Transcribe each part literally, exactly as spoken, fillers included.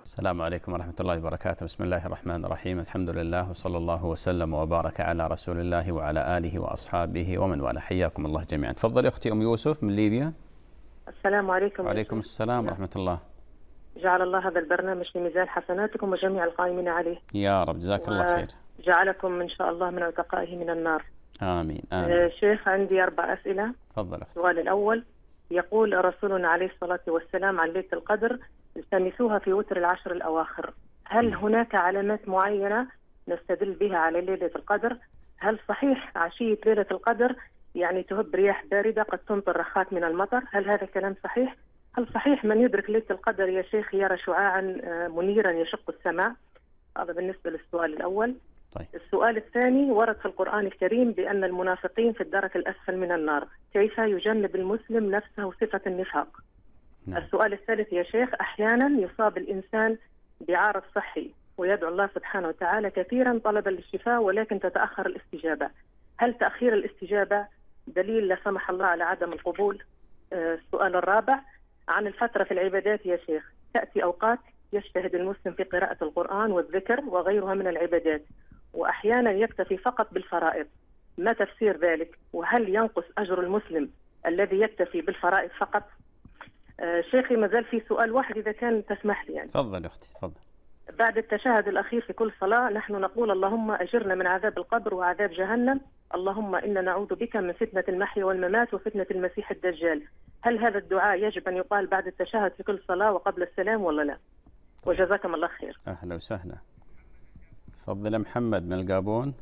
السلام عليكم ورحمة الله وبركاته. بسم الله الرحمن الرحيم. الحمد لله وصلى الله وسلم وبارك على رسول الله وعلى آله وأصحابه ومن والاه. حياكم الله جميعا. تفضل أختي أم يوسف من ليبيا. السلام عليكم. وعليكم السلام ورحمة الله. جعل الله هذا البرنامج في ميزان حسناتكم وجميع القائمين عليه يا رب. جزاك الله خير. جعلكم إن شاء الله من عتقائه من النار. آمين آمين. آه شيخ، عندي أربع أسئلة. تفضل. السؤال الأول، يقول رسولنا عليه الصلاة والسلام عن ليلة القدر: التمسوها في وتر العشر الأواخر. هل هناك علامات معينة نستدل بها على ليلة القدر؟ هل صحيح عشية ليلة القدر يعني تهب رياح باردة قد تمطر رخات من المطر؟ هل هذا كلام صحيح؟ هل صحيح من يدرك ليلة القدر يا شيخ يرى شعاعا منيرا يشق السماء؟ هذا بالنسبة للسؤال الأول. طيب. السؤال الثاني، ورد في القرآن الكريم بأن المنافقين في الدرك الأسفل من النار، كيف يجنب المسلم نفسه صفة النفاق؟ نعم. السؤال الثالث يا شيخ، أحيانا يصاب الإنسان بعارض صحي ويدعو الله سبحانه وتعالى كثيرا طلبا للشفاء ولكن تتأخر الاستجابة، هل تأخير الاستجابة دليل لا سمح الله على عدم القبول؟ آه السؤال الرابع، عن الفترة في العبادات يا شيخ، تأتي أوقات يجتهد المسلم في قراءة القرآن والذكر وغيرها من العبادات، وأحيانا يكتفي فقط بالفرائض، ما تفسير ذلك؟ وهل ينقص أجر المسلم الذي يكتفي بالفرائض فقط؟ آه شيخي ما زال في سؤال واحد إذا كان تسمح لي يعني. تفضل أختي تفضل. بعد التشهد الأخير في كل صلاة نحن نقول: اللهم أجرنا من عذاب القبر وعذاب جهنم، اللهم إنا نعوذ بك من فتنة المحيا والممات وفتنة المسيح الدجال. هل هذا الدعاء يجب أن يقال بعد التشهد في كل صلاة وقبل السلام ولا لا؟ وجزاكم الله خير. أهلا وسهلا. تفضل محمد من القابون.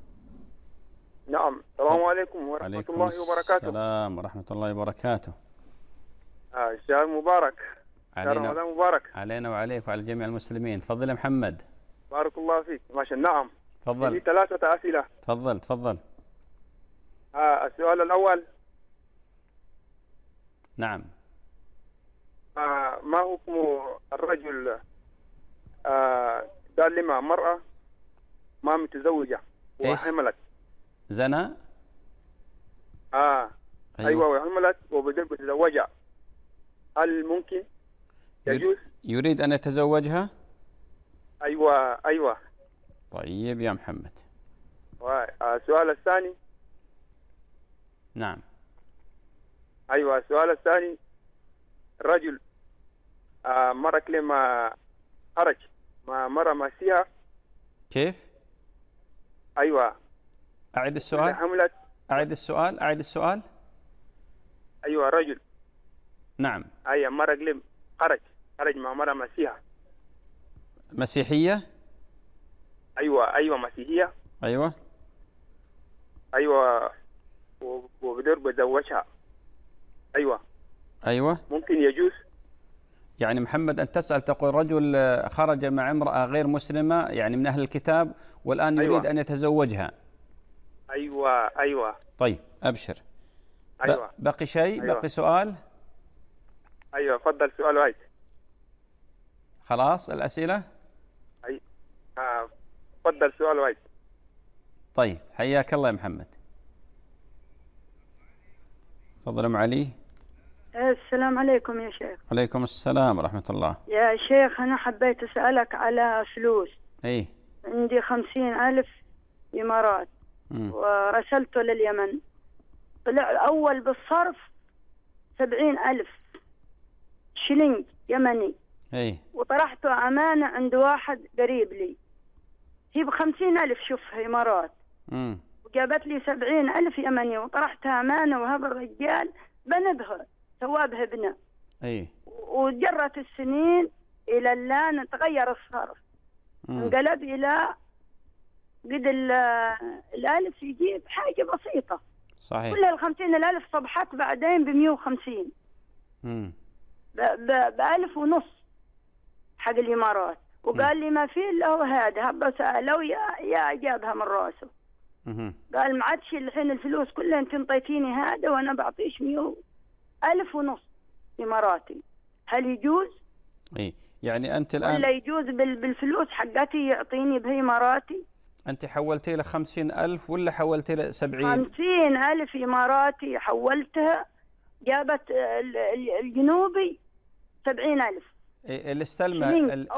نعم. السلام عليكم ورحمة الله وبركاته. السلام ورحمة الله وبركاته. آه شهر مبارك. شهر رمضان مبارك علينا وعليك وعلى جميع المسلمين. تفضل يا محمد. بارك الله فيك. ما شاء الله. نعم. تفضل. لي ثلاثة أسئلة. تفضل تفضل. آه السؤال الأول. نعم. آه ما حكم الرجل آه قال لي مع مرأة ما متزوجة وحملت؟ زنا؟ آه أيوة, أيوة وحملت وبدل بتزوجها، هل ممكن يجوز؟ يريد أن يتزوجها؟ أيوة أيوة. طيب يا محمد. السؤال الثاني. نعم. أيوة السؤال الثاني، الرجل آه مرك لما خرج ما مرة مسيها. كيف؟ أيوة. أعد السؤال. حملت. أعد السؤال أعد السؤال. أيوة رجل. نعم. أي مرة لم خرج خرج مع مرة مسيحة. مسيحية؟ أيوة أيوة مسيحية. أيوة أيوة وبدور بزوجها. أيوة أيوة. ممكن يجوز؟ يعني محمد أن تسأل تقول رجل خرج مع امرأة غير مسلمة يعني من أهل الكتاب والآن يريد أيوة. أن يتزوجها. أيوة أيوة. طيب أبشر. أيوة. بقي شيء؟ أيوة. بقي سؤال؟ أيوة فضل سؤال واحد. خلاص الأسئلة؟ أي آه. فضل سؤال واحد. طيب حياك الله يا محمد. تفضل أم علي. السلام عليكم يا شيخ. عليكم السلام ورحمة الله. يا شيخ أنا حبيت أسألك على فلوس. إيه. عندي خمسين ألف إمارات مم. ورسلته لليمن، طلع أول بالصرف سبعين ألف شلينج يمني. إيه. وطرحته أمانة عند واحد قريب لي، هي بخمسين ألف شوفها إمارات. مم. وجابت لي سبعين ألف يمني وطرحتها أمانة، وهذا الرجال بنبها سوابها بنا. إيه. وجرت السنين إلى الآن تغير الصرف، انقلب إلى قد الألف يجيب حاجة بسيطة. صحيح. كل الخمسين الألف صبحت بعدين بمية وخمسين. امم بألف ونص حق الإمارات. وقال لي ما في إلا هو هذا، هبه سألوا يا يا جابها من راسه. مم. قال ما عادش الحين الفلوس كلها انت انطيتيني هذا وانا بعطيش مية ألف ونص إماراتي، هل يجوز؟ اي يعني انت الان ولا يجوز بالفلوس حقتي يعطيني بها إماراتي؟ انت حولتي له خمسين ألف ولا حولتي له سبعين؟ خمسين ألف إماراتي حولتها، جابت الجنوبي سبعين ألف. اللي استلمه ال... أول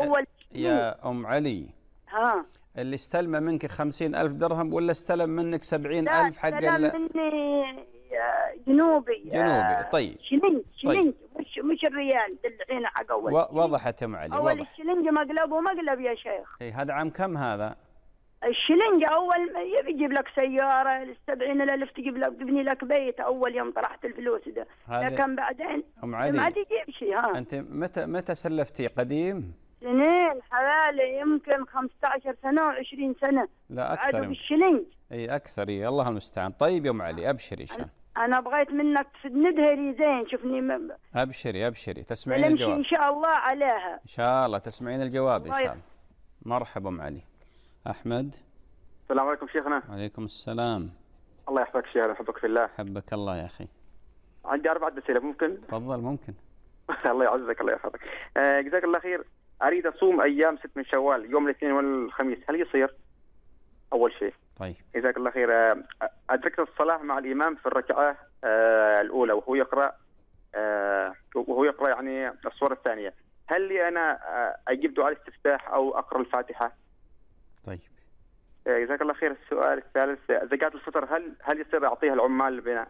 يا أم علي، ها اللي استلم منك خمسين ألف درهم ولا استلم منك سبعين لا ألف حق استلم ال... مني آه، جنوبي جنوبي. طيب شلنج شلنج طيب. مش مش الريال الحين حق أول. و... وضحت يا أم علي، أول وضح. الشلنج مقلب ومقلب يا شيخ. إيه هذا عام كم هذا؟ الشلنج أول ما يبي يجيب لك سيارة السبعين ألف تجيب لك تبني لك بيت أول يوم طرحت الفلوس ده، لكن بعدين أم علي ما تجيب شيء. ها أنت متى متى سلفتي؟ قديم؟ سنين حوالي يمكن خمسة عشر سنة وعشرين سنة. لا أكثر. عادوا بالشلنج. أي أكثر. إيه الله المستعان. طيب يا أم علي أبشري شان. أنا بغيت منك تندهري زين شوفني م... أبشري أبشري تسمعين نمشي الجواب إن شاء الله عليها. إن شاء الله تسمعين الجواب إن الله شاء الله. مرحبا أم علي. أحمد. السلام عليكم شيخنا. وعليكم السلام. الله يحفظك شيخنا، يحبك في الله. حبك الله يا أخي. عندي أربعة أسئلة ممكن؟ تفضل. ممكن. الله يعزك الله يحفظك. آه جزاك الله خير. أريد أصوم أيام ست من شوال يوم الاثنين والخميس، هل يصير؟ أول شيء. طيب. جزاك الله خير. آه أدركت الصلاة مع الإمام في الركعة آه الأولى وهو يقرأ آه وهو يقرأ يعني السورة الثانية، هل لي أنا آه أجيب دعاء الاستفتاح أو أقرأ الفاتحة؟ طيب. آه جزاك الله خير. السؤال الثالث، زكاة الفطر هل هل يصير أعطيها العمال البناء؟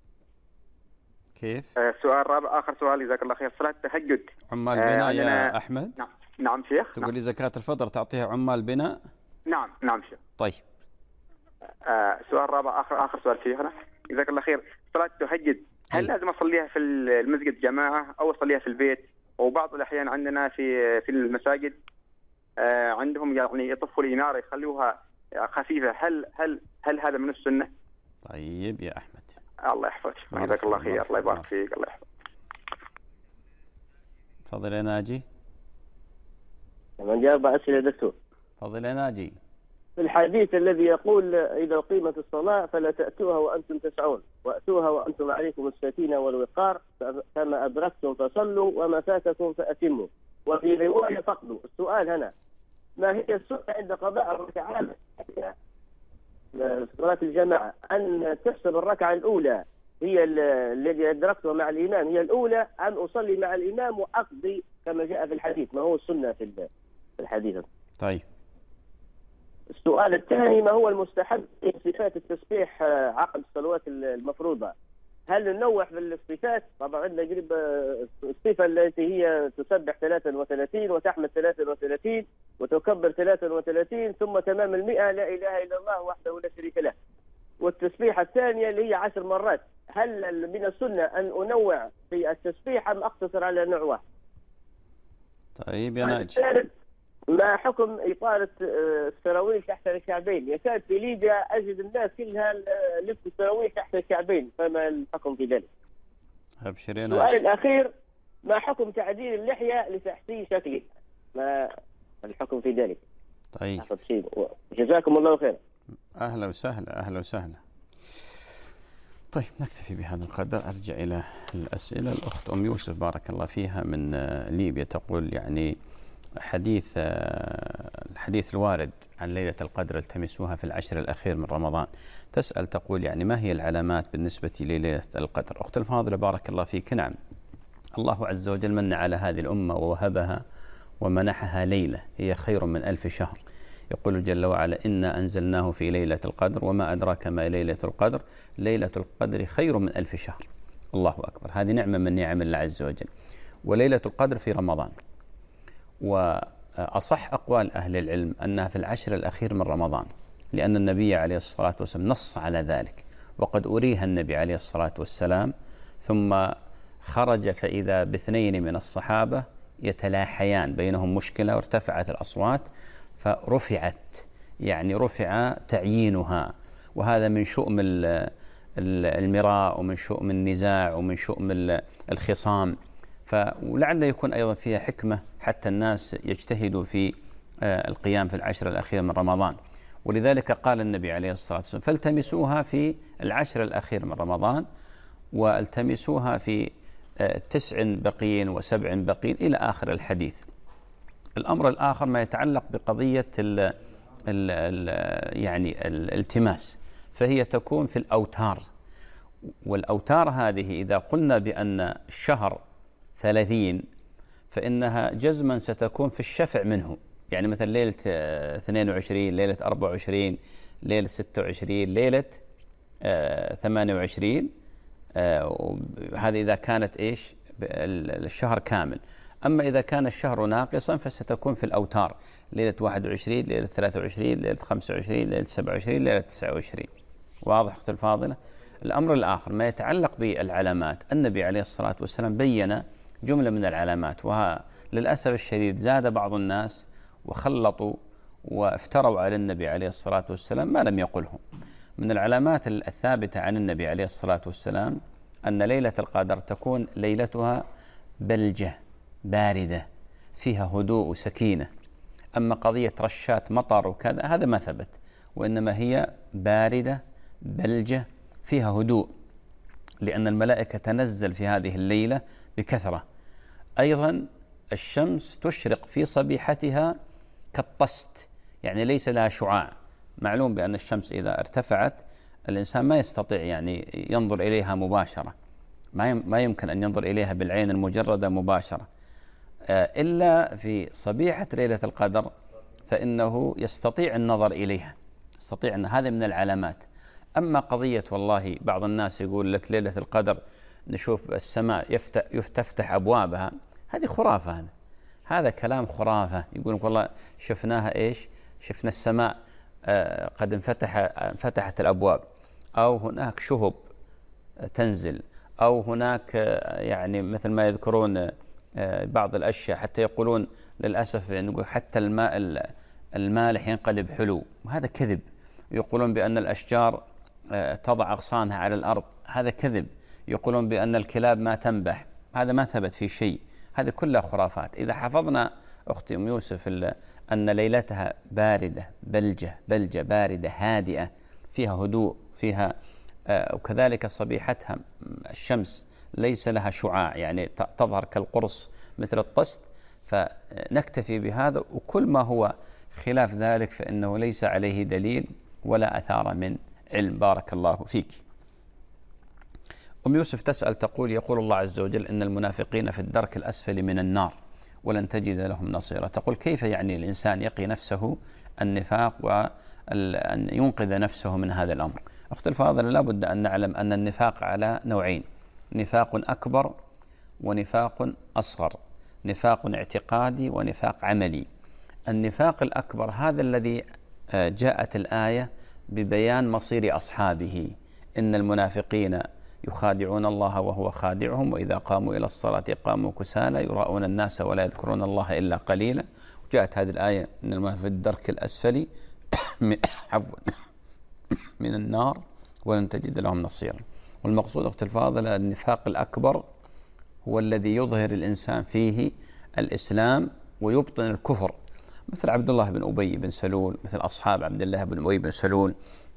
كيف؟ آه سؤال رابع آخر سؤال جزاك الله خير، صلاة التهجد عمال بناء آه يا أحمد؟ نعم نعم شيخ. تقول نعم. لي زكاة الفطر تعطيها عمال بناء؟ نعم نعم شيخ. طيب. آه سؤال رابع آخر آخر سؤال شيخنا جزاك الله خير، صلاة التهجد هل لازم أصليها في المسجد جماعة أو أصليها في البيت؟ وبعض الأحيان عندنا في في المساجد آه عندهم يعني يطفوا الإنارة يخلوها خفيفة، هل هل هل هذا من السنة؟ طيب يا أحمد. الله يحفظك جزاك الله خير. الله يبارك فيك. الله يحفظك. تفضل يا ناجي. عندي أربع أسئلة دكتور. تفضل يا ناجي. في الحديث الذي يقول إذا قيمت الصلاة فلا تأتوها وأنتم تسعون وأتوها وأنتم عليكم السكينة والوقار، فما أدركتم فصلوا وما فاتكم فأتموا، وفي رواية فقدوا. السؤال هنا، ما هي السنة عند قضاء الركعات صلاة الجماعة؟ أن تحسب الركعة الأولى هي الذي أدركتها مع الإمام هي الأولى، أن أصلي مع الإمام وأقضي كما جاء في الحديث؟ ما هو السنة في الحديث؟ طيب. السؤال الثاني، ما هو المستحب في صفات التسبيح عقب الصلوات المفروضة؟ هل ننوع في الصفات؟ طبعا عندنا قريب الصفة التي هي تسبح ثلاثة وثلاثين وتحمد ثلاثة وثلاثين وتكبر ثلاثة وثلاثين ثم تمام المئة لا إله إلا الله وحده لا شريك له. والتسبيحة الثانية اللي هي عشر مرات، هل من السنة أن أنوع في التسبيح أم أقتصر على نوع واحد؟ طيب يا ناجي. ما حكم إطالة السراويل تحت الكعبين؟ يكاد في ليبيا أجد الناس كلها لبس السراويل تحت الكعبين، فما الحكم في ذلك؟ أبشر يا ناجي. السؤال الأخير، ما حكم تعديل اللحية لتحسين شكله؟ ما الحكم في ذلك؟ طيب. جزاكم الله خير. أهلا وسهلا. أهلا وسهلا. طيب نكتفي بهذا القدر. أرجع إلى الأسئلة. الأخت أم يوسف بارك الله فيها من ليبيا تقول يعني حديث الحديث الوارد عن ليلة القدر التمسوها في العشر الأخير من رمضان، تسأل تقول يعني ما هي العلامات بالنسبة لليلة القدر؟ أخت الفاضلة بارك الله فيك، نعم الله عز وجل من على هذه الأمة ووهبها ومنحها ليلة هي خير من ألف شهر. يقول جل وعلا إنا أنزلناه في ليلة القدر وما أدراك ما ليلة القدر ليلة القدر خير من ألف شهر. الله أكبر، هذه نعمة من نعم الله عز وجل. وليلة القدر في رمضان، وأصح أقوال أهل العلم أنها في العشر الأخير من رمضان، لأن النبي عليه الصلاة والسلام نص على ذلك، وقد أريها النبي عليه الصلاة والسلام ثم خرج فإذا باثنين من الصحابة يتلاحيان بينهم مشكلة وارتفعت الأصوات فرفعت يعني رفع تعيينها، وهذا من شؤم المراء ومن شؤم النزاع ومن شؤم الخصام، فلعل يكون أيضا فيها حكمة حتى الناس يجتهدوا في القيام في العشر الأخير من رمضان. ولذلك قال النبي عليه الصلاة والسلام فالتمسوها في العشر الأخير من رمضان والتمسوها في تسع بقين وسبع بقين إلى آخر الحديث. الأمر الآخر ما يتعلق بقضية ال ال ال يعني الالتماس، فهي تكون في الأوتار، والأوتار هذه إذا قلنا بأن الشهر ثلاثين فإنها جزما ستكون في الشفع منه، يعني مثلا ليلة اثنين وعشرين، ليلة أربعة وعشرين، ليلة ستة وعشرين، ليلة ثمانية وعشرين، هذه إذا كانت إيش الشهر كامل. أما إذا كان الشهر ناقصا فستكون في الأوتار، ليلة واحد وعشرين، ليلة ثلاثة وعشرين، ليلة خمسة وعشرين، ليلة سبعة وعشرين، ليلة تسعة وعشرين. واضح أختي الفاضلة؟ الأمر الآخر ما يتعلق بالعلامات، النبي عليه الصلاة والسلام بيّن جملة من العلامات، وللأسف الشديد زاد بعض الناس وخلطوا وافتروا على النبي عليه الصلاة والسلام ما لم يقله. من العلامات الثابتة عن النبي عليه الصلاة والسلام أن ليلة القدر تكون ليلتها بلجة باردة فيها هدوء وسكينة. أما قضية رشات مطر وكذا هذا ما ثبت، وإنما هي باردة بلجة فيها هدوء، لأن الملائكة تنزل في هذه الليلة بكثرة. أيضا الشمس تشرق في صبيحتها كالطست، يعني ليس لها شعاع. معلوم بأن الشمس إذا ارتفعت الإنسان ما يستطيع يعني ينظر إليها مباشرة، ما يمكن أن ينظر إليها بالعين المجردة مباشرة، إلا في صبيحة ليلة القدر فإنه يستطيع النظر إليها، يستطيع أن هذا من العلامات. أما قضية والله بعض الناس يقول لك ليلة القدر نشوف السماء يفتح, يفتح أبوابها، هذه خرافة، هذا هذا كلام خرافة. يقول والله شفناها إيش، شفنا السماء آه قد انفتح انفتحت الأبواب، أو هناك شهب تنزل، أو هناك آه يعني مثل ما يذكرون آه بعض الأشياء، حتى يقولون للأسف نقول حتى الماء المالح ينقلب حلو، وهذا كذب. يقولون بأن الأشجار آه تضع أغصانها على الأرض، هذا كذب. يقولون بأن الكلاب ما تنبح، هذا ما ثبت في شيء، هذه كلها خرافات. إذا حفظنا أختي أم يوسف أن ليلتها باردة بلجة بلجة باردة هادئة فيها هدوء فيها آه وكذلك صبيحتها الشمس ليس لها شعاع، يعني تظهر كالقرص مثل الطست، فنكتفي بهذا، وكل ما هو خلاف ذلك فإنه ليس عليه دليل ولا أثار من علم. بارك الله فيك. أم يوسف تسأل تقول يقول الله عز وجل إن المنافقين في الدرك الأسفل من النار ولن تجد لهم نصيرا. تقول كيف يعني الإنسان يقي نفسه النفاق وأن ينقذ نفسه من هذا الأمر؟ أخت الفاضلة لا بد أن نعلم أن النفاق على نوعين، نفاق أكبر ونفاق أصغر، نفاق اعتقادي ونفاق عملي. النفاق الأكبر هذا الذي جاءت الآية ببيان مصير أصحابه، إن المنافقين يخادعون الله وهو خادعهم وإذا قاموا إلى الصلاة قاموا كسالى يراءون الناس ولا يذكرون الله إلا قليلا. وجاءت هذه الآية إن المنافقين في الدرك الأسفل عفوا من النار ولن تجد لهم نصيرا. والمقصود أخت الفاضلة النفاق الأكبر هو الذي يظهر الإنسان فيه الإسلام ويبطن الكفر، مثل عبد الله بن أبي بن سلول، مثل أصحاب عبد الله بن أبي بن سلول.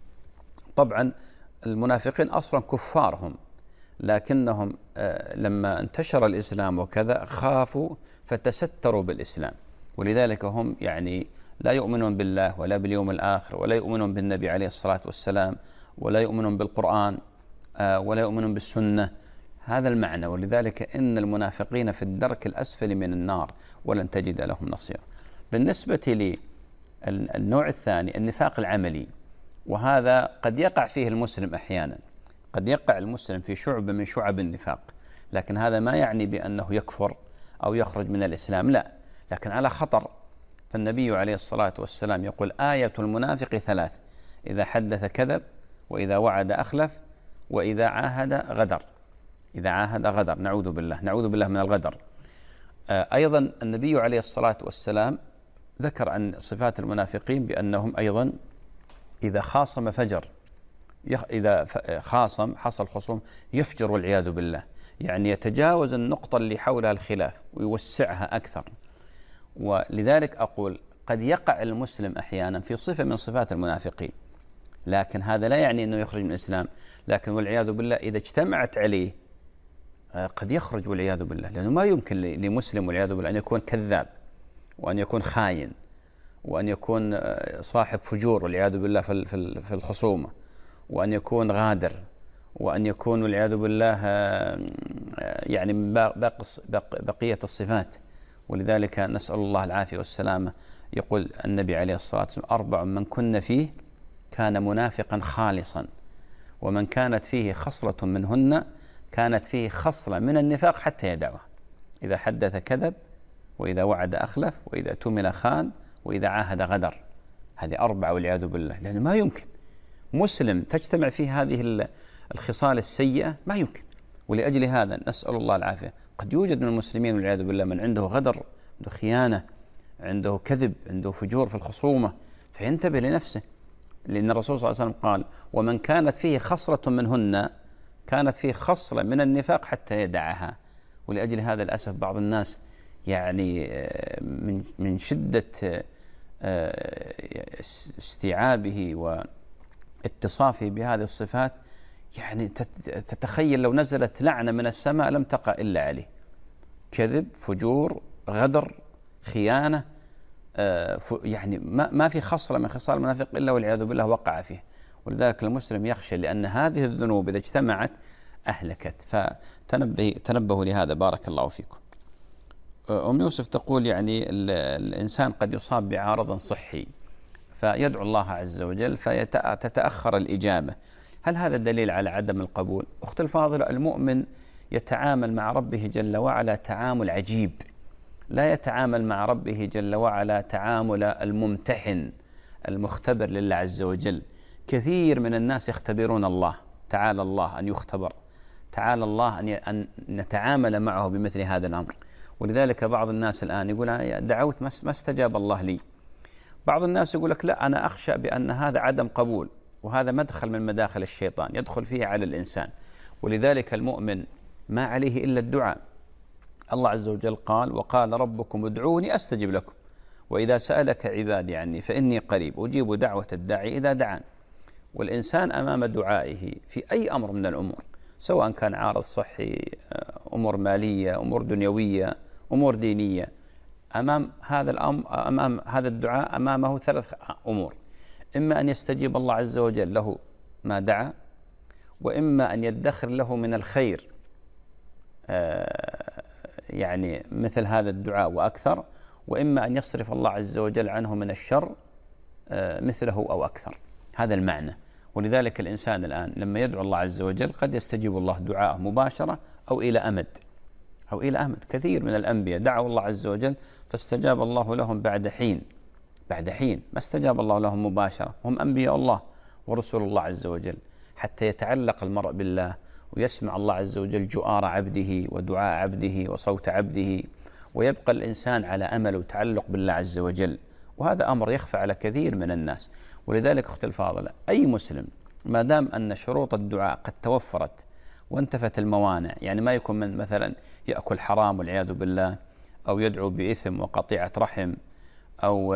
طبعا المنافقين أصلا كفارهم، لكنهم لما انتشر الإسلام وكذا خافوا فتستروا بالإسلام، ولذلك هم يعني لا يؤمنون بالله ولا باليوم الآخر ولا يؤمنون بالنبي عليه الصلاة والسلام ولا يؤمنون بالقرآن ولا يؤمنون بالسنة. هذا المعنى. ولذلك إن المنافقين في الدرك الأسفل من النار ولن تجد لهم نصيرا. بالنسبة للنوع الثاني النفاق العملي، وهذا قد يقع فيه المسلم أحيانا، قد يقع المسلم في شعبة من شعب النفاق، لكن هذا ما يعني بأنه يكفر أو يخرج من الإسلام، لا، لكن على خطر. فالنبي عليه الصلاة والسلام يقول آية المنافق ثلاث: إذا حدث كذب، وإذا وعد أخلف، وإذا عاهد غدر. إذا عاهد غدر، نعوذ بالله نعوذ بالله من الغدر. أيضا النبي عليه الصلاة والسلام ذكر عن صفات المنافقين بأنهم أيضا إذا خاصم فجر، إذا خاصم حصل خصوم يفجر والعياذ بالله، يعني يتجاوز النقطة اللي حولها الخلاف ويوسعها أكثر. ولذلك أقول قد يقع المسلم أحيانا في صفة من صفات المنافقين، لكن هذا لا يعني أنه يخرج من الإسلام، لكن والعياذ بالله إذا اجتمعت عليه قد يخرج والعياذ بالله، لأنه ما يمكن لمسلم والعياذ بالله أن يكون كذاب، وأن يكون خاين، وأن يكون صاحب فجور والعياذ بالله في الخصومة، وأن يكون غادر، وأن يكون والعياذ بالله يعني من بقية الصفات. ولذلك نسأل الله العافية والسلامة يقول النبي عليه الصلاة والسلام: أربع من كن فيه كان منافقا خالصا، ومن كانت فيه خصلة منهن كانت فيه خصلة من النفاق حتى يدعوها: إذا حدث كذب، وإذا وعد أخلف، وإذا اؤتمن خان، وإذا عاهد غدر. هذه أربعة والعياذ بالله، لأنه ما يمكن مسلم تجتمع فيه هذه الخصال السيئة، ما يمكن. ولأجل هذا نسأل الله العافية. قد يوجد من المسلمين والعياذ بالله من عنده غدر، عنده خيانة، عنده كذب، عنده فجور في الخصومة، فينتبه لنفسه، لأن الرسول صلى الله عليه وسلم قال: ومن كانت فيه خصلة منهن كانت فيه خصلة من النفاق حتى يدعها. ولأجل هذا للأسف بعض الناس يعني من من شدة استيعابه واتصافه بهذه الصفات، يعني تتخيل لو نزلت لعنة من السماء لم تقع إلا عليه. كذب، فجور، غدر، خيانة، يعني ما ما في خصلة من خصال المنافق إلا والعياذ بالله وقع فيه. ولذلك المسلم يخشى، لأن هذه الذنوب إذا اجتمعت أهلكت. فتنبهوا لهذا، بارك الله فيكم. أم يوسف تقول يعني الإنسان قد يصاب بعارض صحي فيدعو الله عز وجل فتتأخر الإجابة، هل هذا دليل على عدم القبول؟ أخت الفاضلة، المؤمن يتعامل مع ربه جل وعلا تعامل عجيب، لا يتعامل مع ربه جل وعلا تعامل الممتحن المختبر لله عز وجل. كثير من الناس يختبرون الله، تعالى الله أن يختبر، تعالى الله أن نتعامل معه بمثل هذا الأمر. ولذلك بعض الناس الآن يقول: دعوت ما استجاب الله لي. بعض الناس يقول لك: لا، أنا أخشى بأن هذا عدم قبول، وهذا مدخل من مداخل الشيطان يدخل فيه على الإنسان. ولذلك المؤمن ما عليه إلا الدعاء. الله عز وجل قال: وقال ربكم ادعوني أستجب لكم، وإذا سألك عبادي عني فإني قريب أجيب دعوة الداعي إذا دعان. والإنسان أمام دعائه في أي أمر من الأمور، سواء كان عارض صحي، أمور مالية، أمور دنيوية، أمور دينية، أمام هذا الأمر، أمام هذا الدعاء أمامه ثلاث أمور: إما أن يستجيب الله عز وجل له ما دعا، وإما أن يدخر له من الخير يعني مثل هذا الدعاء وأكثر، وإما أن يصرف الله عز وجل عنه من الشر مثله أو أكثر. هذا المعنى. ولذلك الإنسان الآن لما يدعو الله عز وجل قد يستجيب الله دعاءه مباشرة أو إلى أمد أو إلى أمد. كثير من الأنبياء دعوا الله عز وجل فاستجاب الله لهم بعد حين بعد حين ما استجاب الله لهم مباشرة. هم أنبياء الله ورسول الله عز وجل، حتى يتعلق المرء بالله ويسمع الله عز وجل جؤار عبده ودعاء عبده وصوت عبده، ويبقى الإنسان على أمل وتعلق بالله عز وجل. وهذا أمر يخفى على كثير من الناس. ولذلك أخت الفاضلة، أي مسلم ما دام أن شروط الدعاء قد توفرت وانتفت الموانع، يعني ما يكون من مثلا يأكل حرام والعياذ بالله، أو يدعو بإثم وقطيعة رحم، أو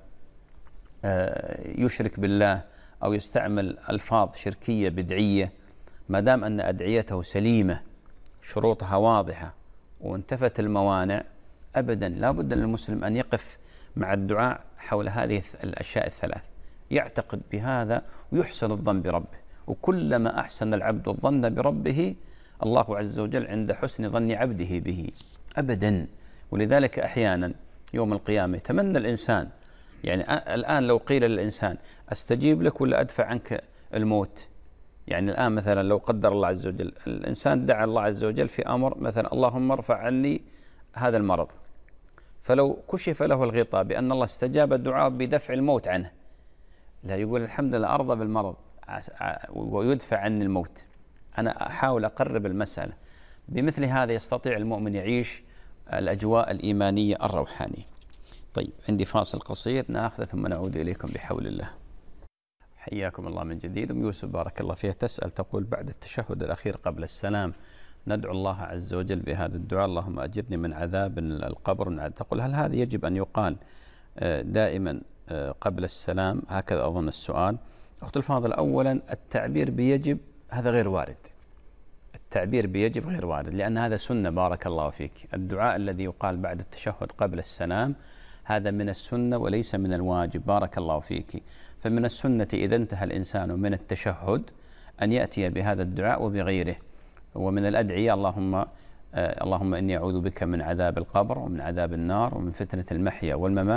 يشرك بالله، أو يستعمل ألفاظ شركية بدعية، ما دام أن أدعيته سليمة شروطها واضحة وانتفت الموانع، أبدا لا بد للمسلم أن يقف مع الدعاء حول هذه الأشياء الثلاث، يعتقد بهذا ويحسن الظن بربه. وكلما أحسن العبد الظن بربه الله عز وجل عند حسن ظن عبده به أبدا. ولذلك أحيانا يوم القيامة يتمنى الإنسان، يعني الآن لو قيل للإنسان أستجيب لك ولا أدفع عنك الموت، يعني الآن مثلا لو قدر الله عز وجل الإنسان دعا الله عز وجل في أمر، مثلا اللهم ارفع عني هذا المرض، فلو كشف له الغطاء بأن الله استجاب الدعاء بدفع الموت عنه، لا يقول الحمد لله أرضى بالمرض ويدفع عني الموت. أنا أحاول أقرب المسألة. بمثل هذا يستطيع المؤمن يعيش الأجواء الإيمانية الروحانية. طيب، عندي فاصل قصير نأخذ ثم نعود إليكم بحول الله. حياكم الله من جديد. أم يوسف بارك الله فيها تسأل تقول: بعد التشهد الأخير قبل السلام ندعو الله عز وجل بهذا الدعاء: اللهم أجرني من عذاب القبر. تقول: هل هذا يجب أن يقال دائما قبل السلام؟ هكذا أظن السؤال. أخت الفاضل، أولا التعبير بيجب هذا غير وارد، التعبير بيجب غير وارد، لأن هذا سنة بارك الله فيك. الدعاء الذي يقال بعد التشهد قبل السلام هذا من السنة وليس من الواجب بارك الله فيك. فمن السنة إذا انتهى الإنسان من التشهد أن يأتي بهذا الدعاء وبغيره. ومن الأدعية: اللهم آه اللهم إني أعوذ بك من عذاب القبر ومن عذاب النار ومن فتنة المحيا والممات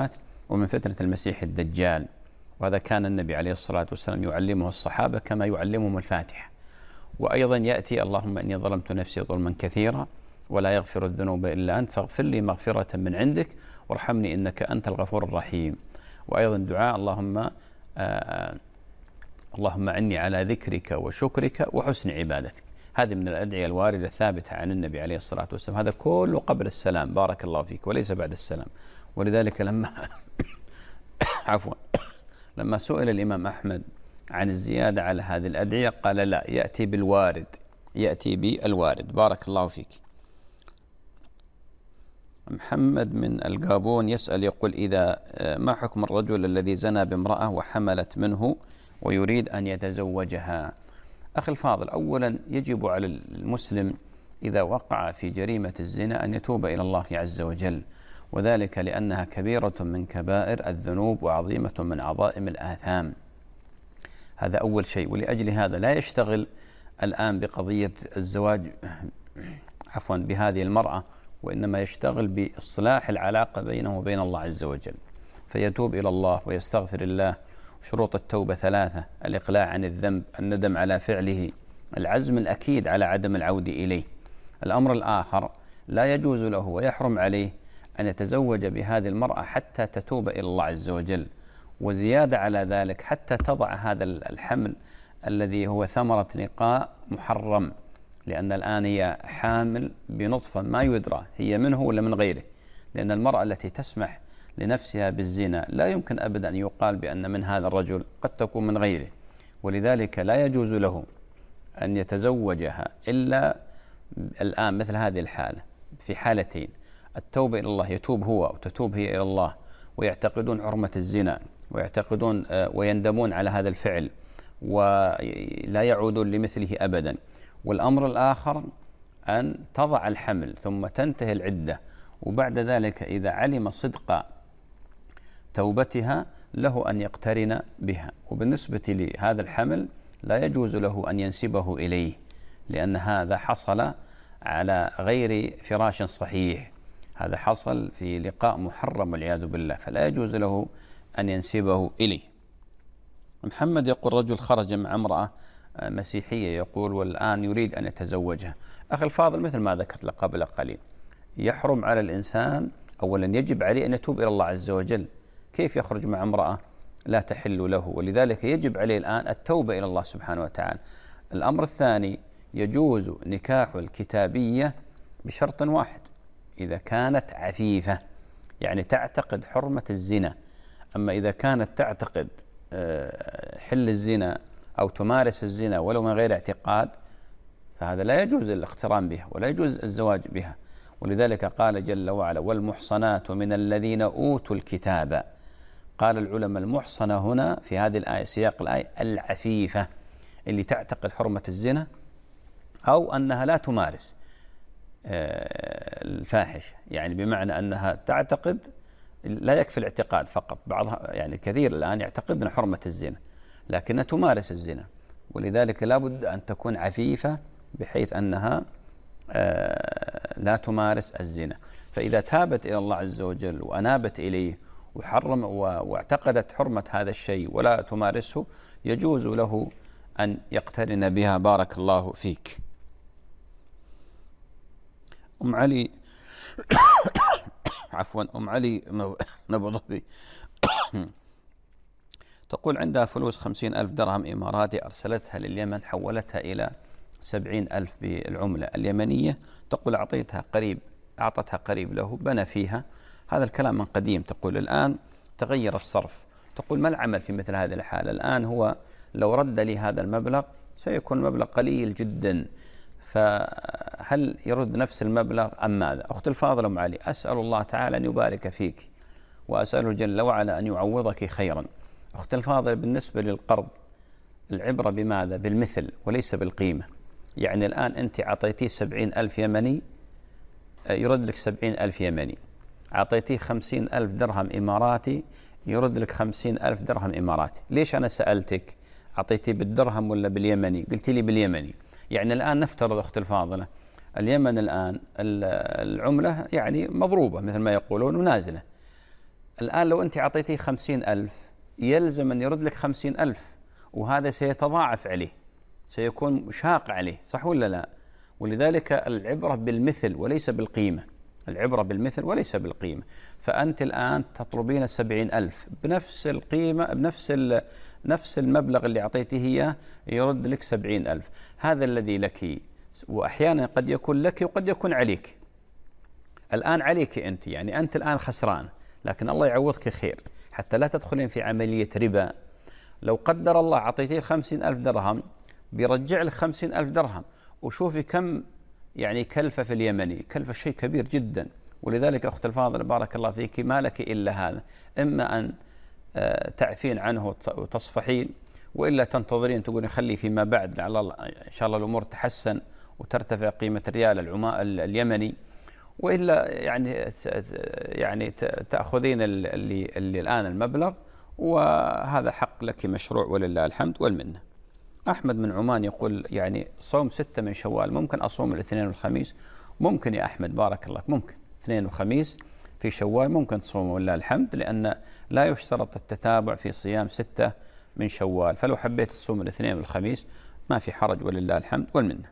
ومن فتنة المسيح الدجال. وهذا كان النبي عليه الصلاة والسلام يعلمه الصحابة كما يعلمهم الفاتحة. وأيضا يأتي اللهم إني ظلمت نفسي ظلما كثيرا ولا يغفر الذنوب إلا أنت فاغفر لي مغفرة من عندك وارحمني إنك أنت الغفور الرحيم. وأيضا دعاء اللهم آه اللهم أعني على ذكرك وشكرك وحسن عبادتك. هذه من الأدعية الواردة الثابتة عن النبي عليه الصلاة والسلام. هذا كله قبل السلام بارك الله فيك وليس بعد السلام. ولذلك لما عفوا لما سئل الإمام أحمد عن الزيادة على هذه الأدعية قال لا، يأتي بالوارد، يأتي بالوارد. بارك الله فيك. محمد من القابون يسأل يقول إذا ما حكم الرجل الذي زنى بامرأة وحملت منه ويريد أن يتزوجها؟ أخي الفاضل، أولا يجب على المسلم إذا وقع في جريمة الزنا أن يتوب إلى الله عز وجل، وذلك لأنها كبيرة من كبائر الذنوب وعظيمة من عظائم الآثام. هذا أول شيء. ولأجل هذا لا يشتغل الآن بقضية الزواج عفوا بهذه المرأة، وإنما يشتغل بإصلاح العلاقة بينه وبين الله عز وجل، فيتوب إلى الله ويستغفر الله. شروط التوبة ثلاثة: الإقلاع عن الذنب، الندم على فعله، العزم الأكيد على عدم العودة إليه. الأمر الآخر، لا يجوز له ويحرم عليه أن يتزوج بهذه المرأة حتى تتوب إلى الله عز وجل. وزيادة على ذلك حتى تضع هذا الحمل الذي هو ثمرة لقاء محرم، لأن الآن هي حامل بنطفة ما يدرى هي منه ولا من غيره، لأن المرأة التي تسمح لنفسها بالزنا لا يمكن أبدا أن يقال بأن من هذا الرجل، قد تكون من غيره. ولذلك لا يجوز له أن يتزوجها إلا الآن مثل هذه الحالة في حالتين: التوبة إلى الله، يتوب هو وتتوب هي إلى الله ويعتقدون حرمة الزنا ويعتقدون ويندمون على هذا الفعل ولا يعودون لمثله أبدا. والأمر الآخر أن تضع الحمل ثم تنتهي العدة، وبعد ذلك إذا علم صدق توبتها له أن يقترن بها. وبالنسبة لهذا الحمل لا يجوز له أن ينسبه إليه، لأن هذا حصل على غير فراش صحيح، هذا حصل في لقاء محرم والعياذ بالله، فلا يجوز له أن ينسبه إليه. محمد يقول: رجل خرج مع امرأة مسيحية يقول والآن يريد أن يتزوجها. أخي الفاضل، مثل ما ذكرت لك قبل قليل، يحرم على الإنسان أولا، يجب عليه أن يتوب إلى الله عز وجل. كيف يخرج مع امرأة لا تحل له؟ ولذلك يجب عليه الآن التوبة إلى الله سبحانه وتعالى. الأمر الثاني، يجوز نكاح الكتابية بشرط واحد: إذا كانت عفيفة، يعني تعتقد حرمة الزنا. أما إذا كانت تعتقد حل الزنا أو تمارس الزنا ولو من غير اعتقاد، فهذا لا يجوز الاقتران بها ولا يجوز الزواج بها. ولذلك قال جل وعلا: والمحصنات من الذين أوتوا الكتاب. قال العلماء المحصنة هنا في هذه الآية، سياق الآية، العفيفة اللي تعتقد حرمة الزنا أو أنها لا تمارس الفاحش، يعني بمعنى أنها تعتقد، لا يكفي الاعتقاد فقط، بعضها يعني كثير الآن يعتقدن حرمة الزنا لكنها تمارس الزنا. ولذلك لا بد أن تكون عفيفة بحيث أنها لا تمارس الزنا. فإذا تابت إلى الله عز وجل وأنابت إليه وحرم واعتقدت حرمة هذا الشيء ولا تمارسه، يجوز له أن يقترن بها. بارك الله فيك. أم علي عفوا أم علي نبضبي تقول عندها فلوس خمسين ألف درهم إماراتي أرسلتها لليمن، حولتها إلى سبعين ألف بالعملة اليمنية. تقول أعطيتها قريب أعطتها قريب له بنى فيها. هذا الكلام من قديم. تقول الآن تغير الصرف. تقول ما العمل في مثل هذه الحالة؟ الآن هو لو رد لي هذا المبلغ سيكون مبلغ قليل جدا، فهل يرد نفس المبلغ أم ماذا؟ أخت الفاضلة أم علي، أسأل الله تعالى أن يبارك فيك وأسأله جل وعلا أن يعوضك خيرا. أخت الفاضلة، بالنسبة للقرض العبرة بماذا؟ بالمثل وليس بالقيمة. يعني الآن أنت أعطيتيه سبعين ألف يمني يرد لك سبعين ألف يمني، أعطيتيه خمسين ألف درهم إماراتي يرد لك خمسين ألف درهم إماراتي. ليش أنا سألتك أعطيتيه بالدرهم ولا باليمني؟ قلت لي باليمني. يعني الآن نفترض أخت الفاضلة اليمن الآن العملة يعني مضروبة مثل ما يقولون ونازلة، الآن لو أنت أعطيتيه خمسين ألف يلزم أن يرد لك خمسين ألف، وهذا سيتضاعف عليه، سيكون شاق عليه، صح ولا لا؟ ولذلك العبرة بالمثل وليس بالقيمة، العبرة بالمثل وليس بالقيمة. فأنت الآن تطلبين سبعين ألف بنفس القيمة، بنفس نفس المبلغ اللي أعطيته إياه يرد لك سبعين ألف. هذا الذي لك، وأحيانا قد يكون لك وقد يكون عليك. الآن عليك أنت، يعني أنت الآن خسران، لكن الله يعوضك خير حتى لا تدخلين في عملية ربا. لو قدر الله أعطيتيه خمسين ألف درهم بيرجع لك خمسين ألف درهم، وشوفي كم يعني كلفة في اليمني، كلفة شيء كبير جدا. ولذلك أخت الفاضل بارك الله فيك ما لك إلا هذا، إما أن تعفين عنه وتصفحين، وإلا تنتظرين تقولين خلي فيما بعد لعل الله إن شاء الله الأمور تحسن وترتفع قيمة ريال العماء اليمني، وإلا يعني يعني تأخذين اللي, اللي الآن المبلغ، وهذا حق لك مشروع ولله الحمد والمنة. أحمد من عمان يقول يعني صوم ستة من شوال، ممكن أصوم الاثنين والخميس؟ ممكن يا أحمد بارك الله، ممكن اثنين وخميس في شوال ممكن تصوم ولله الحمد، لأن لا يشترط التتابع في صيام ستة من شوال، فلو حبيت تصوم الاثنين والخميس ما في حرج ولله الحمد والمنة.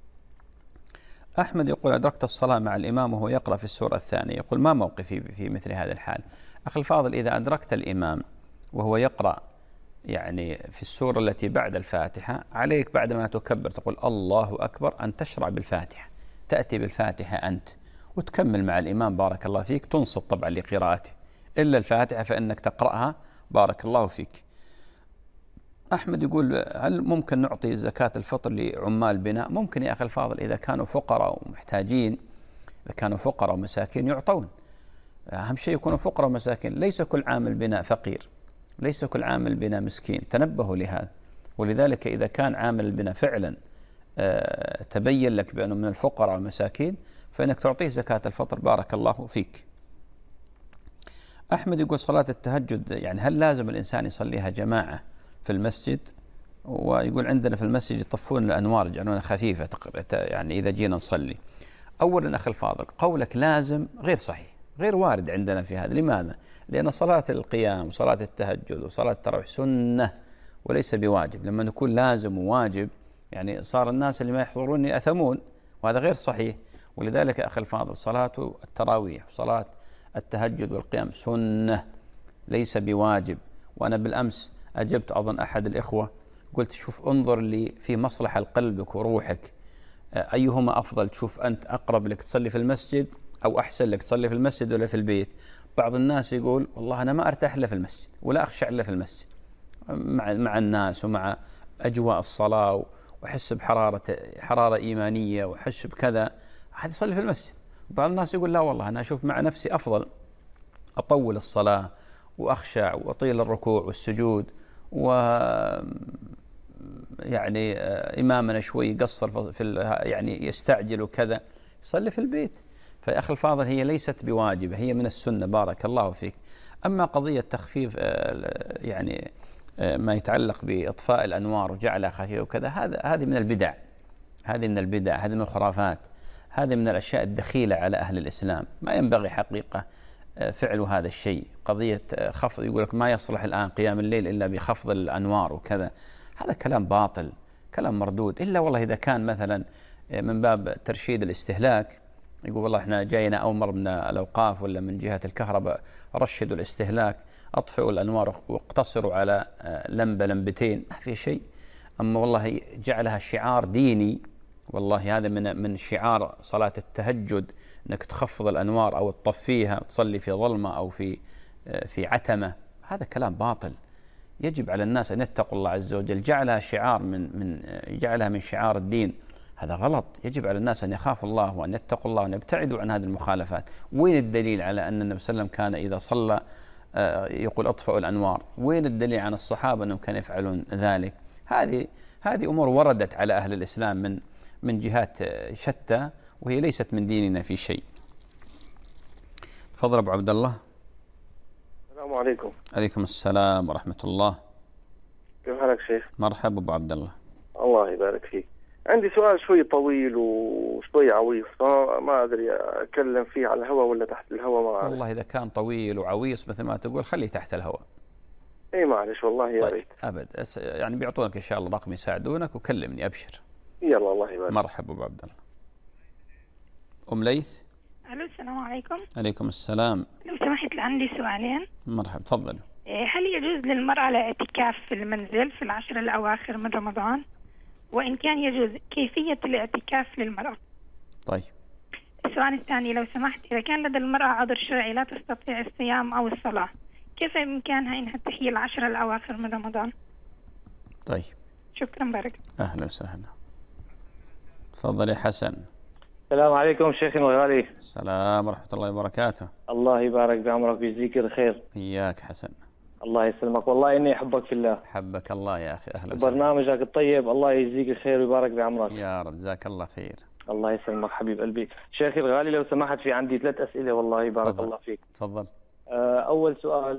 أحمد يقول أدركت الصلاة مع الإمام وهو يقرأ في السورة الثانية، يقول ما موقفي في مثل هذا الحال؟ أخي الفاضل إذا أدركت الإمام وهو يقرأ يعني في السورة التي بعد الفاتحة، عليك بعدما تكبر تقول الله أكبر أن تشرع بالفاتحة، تأتي بالفاتحة أنت وتكمل مع الإمام بارك الله فيك، تنصت طبعا لقراءته، إلا الفاتحة فإنك تقرأها بارك الله فيك. أحمد يقول هل ممكن نعطي زكاة الفطر لعمال بناء؟ ممكن يا أخي الفاضل، إذا كانوا فقراء ومحتاجين، إذا كانوا فقراء ومساكين يعطون، أهم شيء يكونوا فقراء ومساكين، ليس كل عامل بناء فقير، ليس كل عامل بناء مسكين، تنبهوا لهذا. ولذلك إذا كان عامل البناء فعلا تبين لك بأنه من الفقراء والمساكين فإنك تعطيه زكاة الفطر بارك الله فيك. أحمد يقول صلاة التهجد يعني هل لازم الإنسان يصليها جماعة في المسجد؟ ويقول عندنا في المسجد يطفون الأنوار يجعلونها خفيفة يعني إذا جينا نصلي. أولا أخي الفاضل قولك لازم غير صحيح، غير وارد عندنا في هذا. لماذا؟ لأن صلاة القيام وصلاة التهجد وصلاة التراويح سنة وليس بواجب. لما نقول لازم وواجب يعني صار الناس اللي ما يحضرون يأثمون، وهذا غير صحيح. ولذلك أخي الفاضل صلاة التراويح وصلاة التهجد والقيام سنة ليس بواجب. وأنا بالأمس أجبت أظن أحد الإخوة قلت شوف انظر لي في مصلحة لقلبك وروحك، أيهما أفضل؟ تشوف أنت أقرب لك تصلي في المسجد أو أحسن لك تصلي في المسجد ولا في البيت؟ بعض الناس يقول والله أنا ما أرتاح إلا في المسجد ولا أخشع إلا في المسجد مع مع الناس ومع أجواء الصلاة، وأحس بحرارة حرارة إيمانية وأحس بكذا، أحد يصلي في المسجد. بعض الناس يقول لا والله أنا أشوف مع نفسي أفضل أطول الصلاة وأخشع وأطيل الركوع والسجود، و يعني إمامنا شوي يقصر في يعني يستعجل وكذا، يصلي في البيت. فيا أخي الفاضل هي ليست بواجبة، هي من السنة بارك الله فيك. أما قضية تخفيف يعني ما يتعلق بإطفاء الأنوار وجعلها خفيفة وكذا، هذا هذه من البدع، هذه من البدع، هذه من الخرافات، هذه من الأشياء الدخيلة على أهل الإسلام. ما ينبغي حقيقة فعل هذا الشيء. قضية خفض يقول لك ما يصلح الآن قيام الليل إلا بخفض الأنوار وكذا، هذا كلام باطل، كلام مردود. إلا والله إذا كان مثلا من باب ترشيد الاستهلاك، يقول والله إحنا جاينا أمر من الأوقاف ولا من جهة الكهرباء رشدوا الاستهلاك، أطفئوا الأنوار واقتصروا على لمبة لمبتين، ما في شيء. أما والله جعلها شعار ديني، والله هذا من من شعار صلاة التهجد أنك تخفض الأنوار أو تطفيها وتصلي في ظلمة أو في في عتمة، هذا كلام باطل. يجب على الناس أن يتقوا الله عز وجل. جعلها شعار من من جعلها من شعار الدين، هذا غلط. يجب على الناس أن يخافوا الله وأن يتقوا الله وأن يبتعدوا عن هذه المخالفات. وين الدليل على أن النبي صلى الله عليه وسلم كان إذا صلى يقول أطفئوا الأنوار؟ وين الدليل عن الصحابة أنهم كانوا يفعلون ذلك؟ هذه هذه أمور وردت على أهل الإسلام من من جهات شتى، وهي ليست من ديننا في شيء. تفضل أبو عبد الله. السلام عليكم. عليكم السلام ورحمة الله. كيف حالك شيخ؟ مرحبا أبو عبد الله. الله يبارك فيك. عندي سؤال شوي طويل وشوي عويص، ما أدري أتكلم فيه على الهواء ولا تحت الهواء. ما أعرف. والله إذا كان طويل وعويص مثل ما تقول خليه تحت الهواء. اي معلش والله يا طيب ريت. ابد يعني بيعطونك ان شاء الله رقم يساعدونك وكلمني ابشر. يلا الله يبارك. مرحبا ابو عبد الله. ام ليث. الو السلام عليكم. عليكم السلام. لو سمحت عندي سؤالين. مرحبا تفضل. هل يجوز للمرأة الاعتكاف في المنزل في العشر الأواخر من رمضان؟ وإن كان يجوز كيفية الاعتكاف للمرأة؟ طيب. السؤال الثاني لو سمحت، إذا كان لدى المرأة عذر شرعي لا تستطيع الصيام أو الصلاة، كيف بإمكانها إنها تحيي العشر الأواخر من رمضان؟ طيب. شكرا بارك. أهلا وسهلا. تفضل يا حسن. السلام عليكم شيخنا الغالي. السلام ورحمة الله وبركاته. الله يبارك بعمرك ويجزيك الخير. إياك حسن. الله يسلمك، والله إني أحبك في الله. حبك الله يا أخي. أهلا وسهلا. برنامجك الطيب الله يجزيك الخير ويبارك بعمرك. يا رب جزاك الله خير. الله يسلمك حبيب قلبي. شيخي الغالي لو سمحت في عندي ثلاث أسئلة والله بارك تفضل. الله فيك. تفضل. أول سؤال،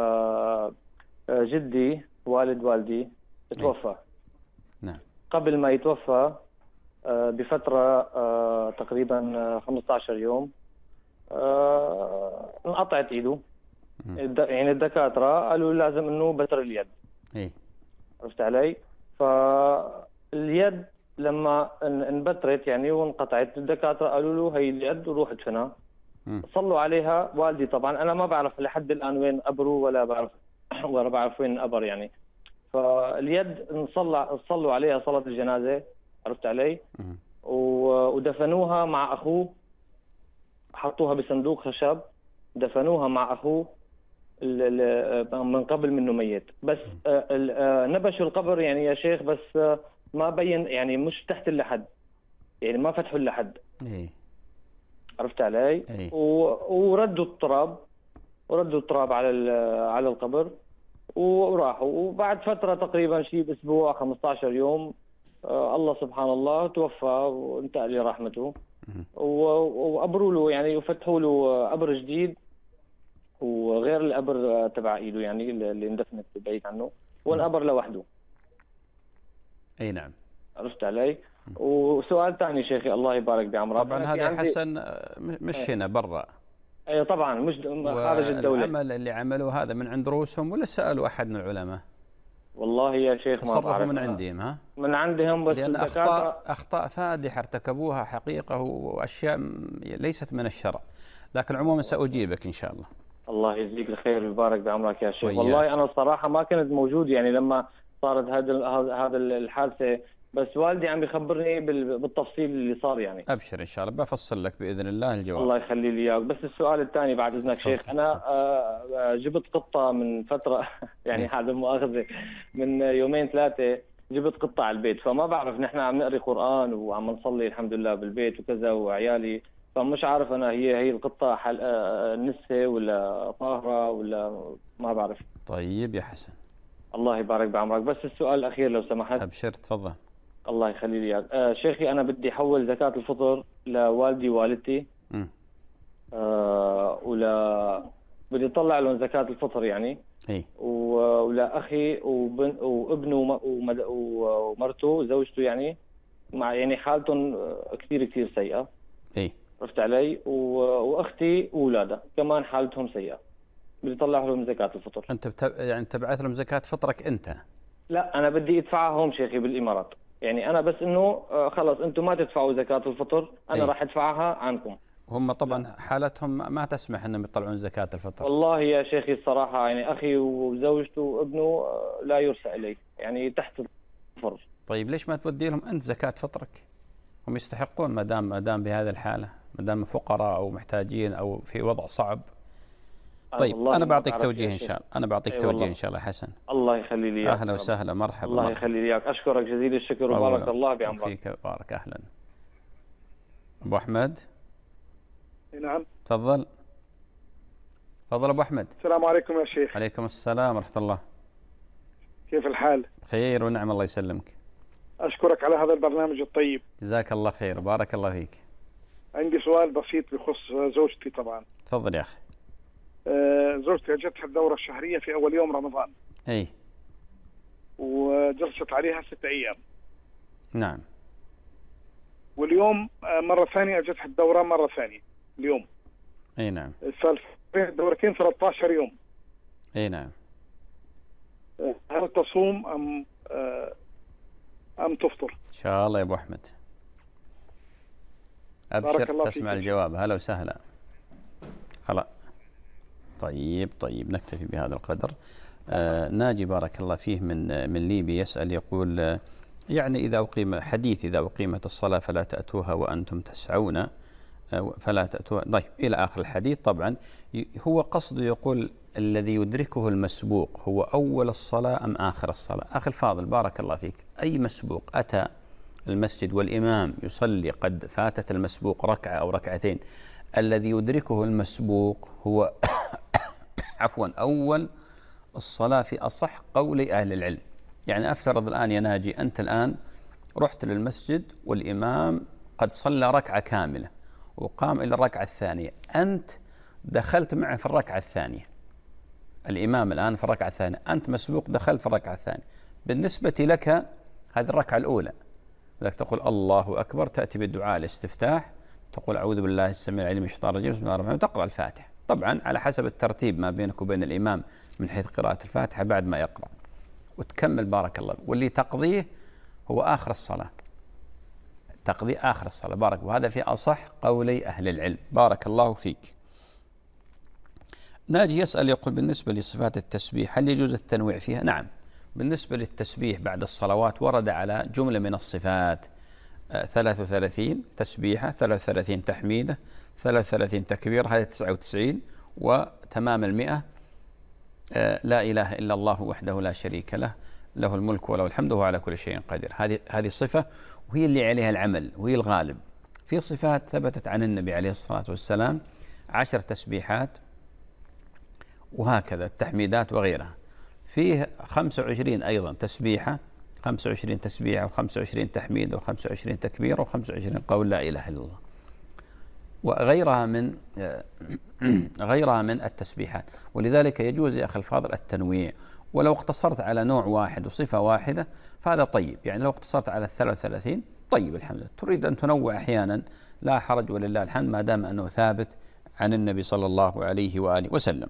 جدي والد والدي توفى. نعم. قبل ما يتوفى بفترة تقريبا خمسة عشر يوم انقطعت ايده. يعني الدكاترة قالوا لازم انه بتر اليد. ايه. عرفت علي؟ فاليد لما انبترت يعني وانقطعت الدكاترة قالوا له هي اليد وروح ادفنها. صلوا عليها والدي، طبعا انا ما بعرف لحد الان وين قبره ولا بعرف ولا بعرف وين قبر يعني. فاليد نصلى صلوا عليها صلاة الجنازة. عرفت علي؟ ودفنوها مع اخوه، حطوها بصندوق خشب دفنوها مع اخوه من قبل منه ميت. بس نبشوا القبر يعني يا شيخ، بس ما بين يعني مش تحت اللحد، يعني ما فتحوا اللحد. ايه. عرفت علي؟ ايه. وردوا التراب وردوا التراب على على القبر وراحوا. وبعد فترة تقريبا شيء باسبوع خمسة عشر يوم آه الله سبحان الله توفى وانتقل لرحمته. وقبروا له يعني وفتحوا له قبر جديد وغير القبر تبع ايده يعني اللي اندفنت بعيد عنه، وانقبر لوحده. اي نعم. عرفت علي؟ وسؤال ثاني شيخي الله يبارك بعمرك. طبعا هذا عندي... حسن مش هنا برا. اي طبعا مش خارج الدولة. العمل اللي عملوه هذا من عند رؤوسهم ولا سألوا احد من العلماء؟ والله يا شيخ ما بعرف. من عندهم ها؟ من عندهم بس لأن أخطاء أخطاء فادحة ارتكبوها حقيقة وأشياء ليست من الشرع، لكن عموما سأجيبك إن شاء الله. الله يجزيك الخير ويبارك بعمرك يا شيخ. والله أنا الصراحة ما كنت موجود يعني لما صارت هذا هذا الحادثة، بس والدي عم يخبرني بالتفصيل اللي صار يعني. أبشر إن شاء الله بفصل لك بإذن الله الجواب. الله يخلي لي إياك. بس السؤال الثاني بعد إذنك شيخ، أنا جبت قطة من فترة يعني هذا مؤاخذة من يومين ثلاثة، جبت قطة على البيت، فما بعرف نحن عم نقري قرآن وعم نصلي الحمد لله بالبيت وكذا وعيالي، فمش عارف أنا هي هي القطة حل... نسة ولا طاهرة ولا ما بعرف. طيب يا حسن. الله يبارك بعمرك. بس السؤال الأخير لو سمحت. أبشر تفضل. الله يخلي لي اياك. آه شيخي انا بدي احول زكاة الفطر لوالدي ووالدتي. امم آه ولا بدي اطلع لهم زكاة الفطر يعني. اي. ولا اخي وبن وابنه ومرته وزوجته يعني مع يعني حالتهم كثير كثير سيئة. اي. عرفت علي؟ واختي واولادها كمان حالتهم سيئة. بدي اطلع لهم زكاة الفطر. انت بتب... يعني تبعث لهم زكاة فطرك انت؟ لا انا بدي ادفعها هم شيخي بالامارات. يعني أنا بس إنه خلص أنتم ما تدفعوا زكاة الفطر، أنا راح أدفعها عنكم. هم طبعا حالتهم ما تسمح إنهم يطلعون زكاة الفطر. والله يا شيخي الصراحة يعني أخي وزوجته وابنه لا يرثى إليه، يعني تحت الفرج. طيب ليش ما تودي لهم أنت زكاة فطرك؟ هم يستحقون ما دام ما دام بهذه الحالة، ما دام فقراء أو محتاجين أو في وضع صعب. طيب أنا بعطيك توجيه إن شاء الله، أنا بعطيك توجيه إن شاء الله حسن. الله يخلي لي إياك. أهلا وسهلا مرحبا. الله يخلي لي إياك، أشكرك جزيل الشكر وبارك الله بعمرك. فيك بارك. أهلا. أبو أحمد. نعم. تفضل. تفضل أبو أحمد. السلام عليكم يا شيخ. عليكم السلام ورحمة الله. كيف الحال؟ خير ونعم الله يسلمك. أشكرك على هذا البرنامج الطيب. جزاك الله خير وبارك الله فيك. عندي سؤال بسيط بخص زوجتي طبعا. تفضل يا أخي. زوجتي جتها الدورة الشهرية في أول يوم رمضان. أي. وجلست عليها ست أيام. نعم. واليوم مرة ثانية أجتها الدورة مرة ثانية اليوم. أي نعم. الدورتين ثلاثة عشر يوم. أي نعم. هل تصوم أم أم تفطر؟ إن شاء الله يا أبو أحمد. أبشر تسمع الجواب. هلا وسهلا. خلاص. طيب طيب نكتفي بهذا القدر. آه ناجي بارك الله فيه من من ليبيا يسأل يقول آه يعني إذا أقيم حديث إذا أقيمت الصلاة فلا تأتوها وأنتم تسعون آه فلا تأتوها. طيب إلى آخر الحديث. طبعا هو قصده يقول الذي يدركه المسبوق هو أول الصلاة أم آخر الصلاة. أخي الفاضل بارك الله فيك، أي مسبوق أتى المسجد والإمام يصلي قد فاتت المسبوق ركعة أو ركعتين، الذي يدركه المسبوق هو عفوا أول الصلاة في أصح قولي أهل العلم. يعني أفترض الآن يا ناجي أنت الآن رحت للمسجد والإمام قد صلى ركعة كاملة وقام إلى الركعة الثانية، أنت دخلت معه في الركعة الثانية، الإمام الآن في الركعة الثانية، أنت مسبوق دخلت في الركعة الثانية، بالنسبة لك هذه الركعة الأولى لك تقول الله أكبر، تأتي بالدعاء الاستفتاح، تقول أعوذ بالله السميع العليم من الشيطان الرجيم بسم الله الرحمن الرحيم، تقرأ الفاتحة، طبعا على حسب الترتيب ما بينك وبين الإمام من حيث قراءة الفاتحة بعد ما يقرأ، وتكمل بارك الله. واللي تقضيه هو آخر الصلاة، تقضي آخر الصلاة بارك، وهذا في أصح قولي أهل العلم. بارك الله فيك. ناجي يسأل يقول بالنسبة لصفات التسبيح هل يجوز التنويع فيها؟ نعم، بالنسبة للتسبيح بعد الصلوات ورد على جملة من الصفات، ثلاثة وثلاثين تسبيحة، ثلاثة وثلاثين تحميدة، ثلاثة وثلاثين تكبير، هذه تسعة وتسعين، وتمام المئة لا إله إلا الله وحده لا شريك له له الملك وله الحمد وهو على كل شيء قدير. هذه هذه صفة وهي اللي عليها العمل وهي الغالب. في صفات ثبتت عن النبي عليه الصلاة والسلام عشر تسبيحات وهكذا التحميدات وغيرها. فيه خمسة وعشرين أيضا تسبيحة، خمسة وعشرين تسبيحة وخمسة وعشرين تحميد وخمسة وعشرين تكبير وخمسة وعشرين قول لا إله إلا الله وغيرها من غيرها من التسبيحات. ولذلك يجوز يا أخي الفاضل التنويع، ولو اقتصرت على نوع واحد وصفة واحدة فهذا طيب. يعني لو اقتصرت على الثلاث وثلاثين طيب الحمد لله. تريد أن تنوع أحيانا لا حرج ولله الحمد ما دام أنه ثابت عن النبي صلى الله عليه وآله وسلم.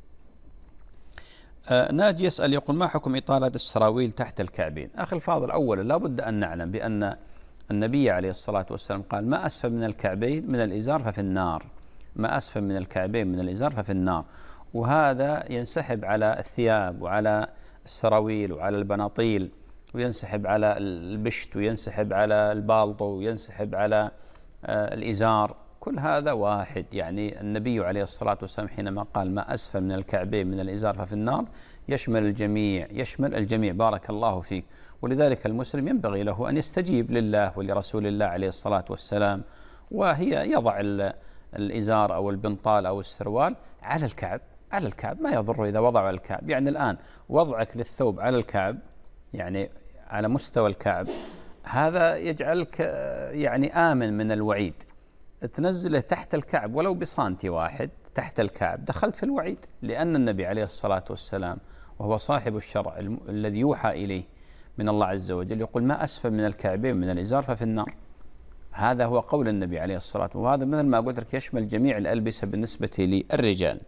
آه ناجي يسأل يقول ما حكم إطالة السراويل تحت الكعبين؟ أخي الفاضل أولا لا بد أن نعلم بأن النبي عليه الصلاة والسلام قال ما أسفل من الكعبين من الإزار ففي النار، ما أسفل من الكعبين من الإزار ففي النار. وهذا ينسحب على الثياب وعلى السراويل وعلى البناطيل، وينسحب على البشت وينسحب على البالطو وينسحب على آه الإزار، كل هذا واحد. يعني النبي عليه الصلاة والسلام حينما قال ما أسفل من الكعبين من الإزار ففي النار يشمل الجميع، يشمل الجميع بارك الله فيك. ولذلك المسلم ينبغي له أن يستجيب لله ولرسول الله عليه الصلاة والسلام، وهي يضع الإزار أو البنطال أو السروال على الكعب، على الكعب ما يضر إذا وضعه على الكعب. يعني الآن وضعك للثوب على الكعب يعني على مستوى الكعب هذا يجعلك يعني آمن من الوعيد. تنزله تحت الكعب ولو بسانتي واحد تحت الكعب دخلت في الوعيد، لأن النبي عليه الصلاة والسلام وهو صاحب الشرع الذي يوحى إليه من الله عز وجل يقول ما أسفل من الكعبين من الإزار ففي النار. هذا هو قول النبي عليه الصلاة والسلام، وهذا مثل ما قلت لك يشمل جميع الألبسة بالنسبة للرجال.